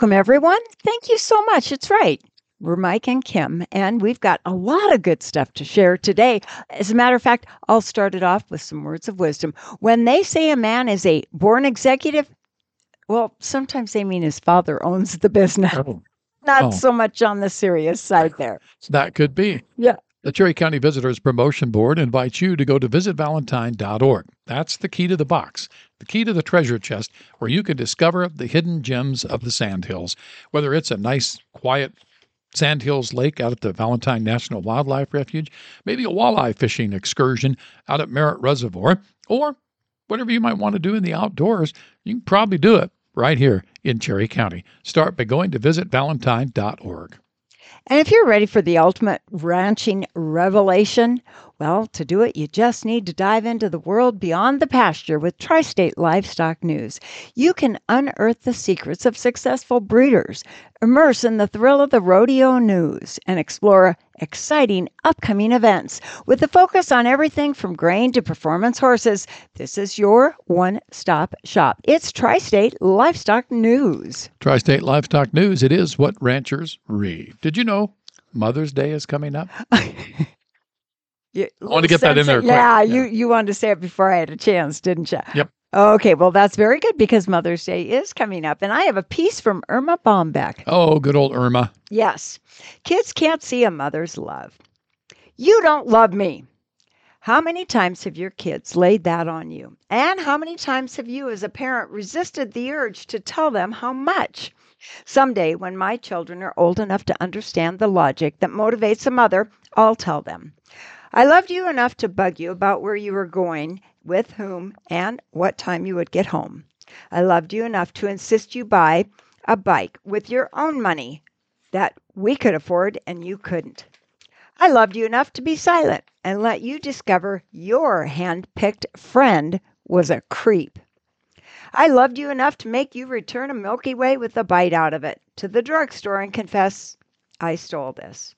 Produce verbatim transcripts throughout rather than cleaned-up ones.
Welcome, everyone. Thank you so much. It's right. We're Mike and Kim, and we've got a lot of good stuff to share today. As a matter of fact, I'll start it off with some words of wisdom. When they say a man is a born executive, well, sometimes they mean his father owns the business. Oh, Not oh, so much on the serious side there. that could be. Yeah. The Cherry County Visitors Promotion Board invites you to go to visit valentine dot org. That's the key to the box, the key to the treasure chest, where you can discover the hidden gems of the Sandhills. Whether it's a nice, quiet Sandhills Lake out at the Valentine National Wildlife Refuge, maybe a walleye fishing excursion out at Merritt Reservoir, or whatever you might want to do in the outdoors, you can probably do it right here in Cherry County. Start by going to visit valentine dot org. And if you're ready for the ultimate ranching revelation, well, to do it, you just need to dive into the world beyond the pasture with Tri-State Livestock News. You can unearth the secrets of successful breeders, immerse in the thrill of the rodeo news, and explore exciting upcoming events. With a focus on everything from grain to performance horses, this is your one-stop shop. It's Tri-State Livestock News. Tri-State Livestock News, it is what ranchers read. Did you know Mother's Day is coming up? You, I want to get that in there quick. Yeah, Yeah. you, you wanted to say it before I had a chance, didn't you? Yep. Okay, well, that's very good because Mother's Day is coming up. And I have a piece from Irma Bombeck. Oh, good old Irma. Yes. Kids can't see a mother's love. You don't love me. How many times have your kids laid that on you? And how many times have you, as a parent, resisted the urge to tell them how much? Someday, when my children are old enough to understand the logic that motivates a mother, I'll tell them. I loved you enough to bug you about where you were going, with whom, and what time you would get home. I loved you enough to insist you buy a bike with your own money that we could afford and you couldn't. I loved you enough to be silent and let you discover your hand-picked friend was a creep. I loved you enough to make you return a Milky Way with a bite out of it to the drugstore and confess, I stole this.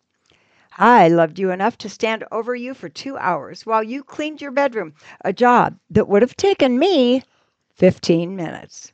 I loved you enough to stand over you for two hours while you cleaned your bedroom, a job that would have taken me fifteen minutes.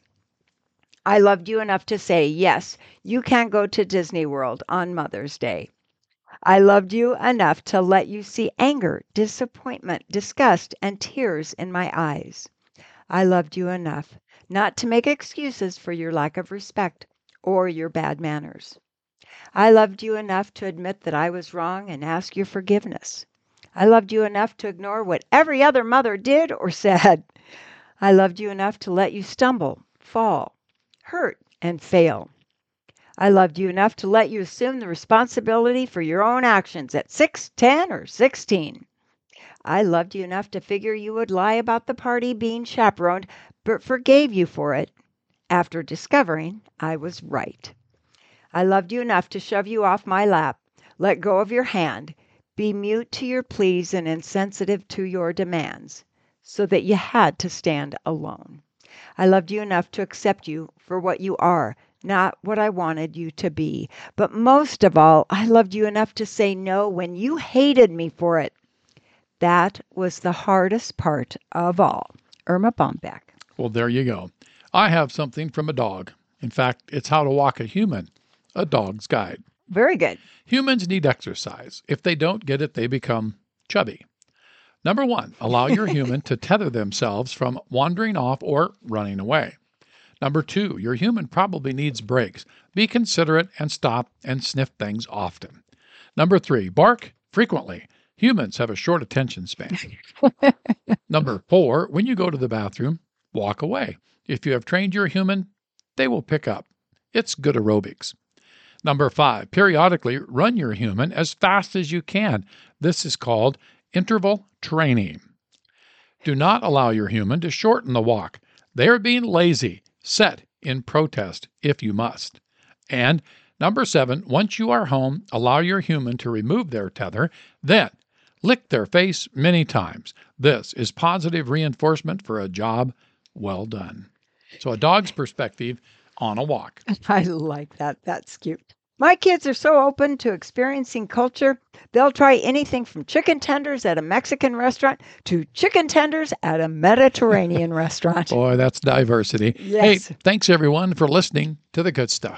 I loved you enough to say, yes, you can go to Disney World on Mother's Day. I loved you enough to let you see anger, disappointment, disgust, and tears in my eyes. I loved you enough not to make excuses for your lack of respect or your bad manners. I loved you enough to admit that I was wrong and ask your forgiveness. I loved you enough to ignore what every other mother did or said. I loved you enough to let you stumble, fall, hurt, and fail. I loved you enough to let you assume the responsibility for your own actions at six, ten, or sixteen. I loved you enough to figure you would lie about the party being chaperoned, but forgave you for it after discovering I was right. I loved you enough to shove you off my lap, let go of your hand, be mute to your pleas and insensitive to your demands, so that you had to stand alone. I loved you enough to accept you for what you are, not what I wanted you to be. But most of all, I loved you enough to say no when you hated me for it. That was the hardest part of all. Irma Bombeck. Well, there you go. I have something from a dog. In fact, it's how to walk a human, a dog's guide. Very good. Humans need exercise. If they don't get it, they become chubby. Number one, allow your human to tether themselves from wandering off or running away. Number two, your human probably needs breaks. Be considerate and stop and sniff things often. Number three, bark frequently. Humans have a short attention span. Number four, when you go to the bathroom, walk away. If you have trained your human, they will pick up. It's good aerobics. Number five, periodically run your human as fast as you can. This is called interval training. Do not allow your human to shorten the walk. They are being lazy. Set in protest if you must. And number seven, once you are home, allow your human to remove their tether, then lick their face many times. This is positive reinforcement for a job well done. So a dog's perspective on a walk. I like that. That's cute. My kids are so open to experiencing culture, they'll try anything from chicken tenders at a Mexican restaurant to chicken tenders at a Mediterranean restaurant. Boy, that's diversity. Yes. Hey, thanks everyone for listening to the good stuff.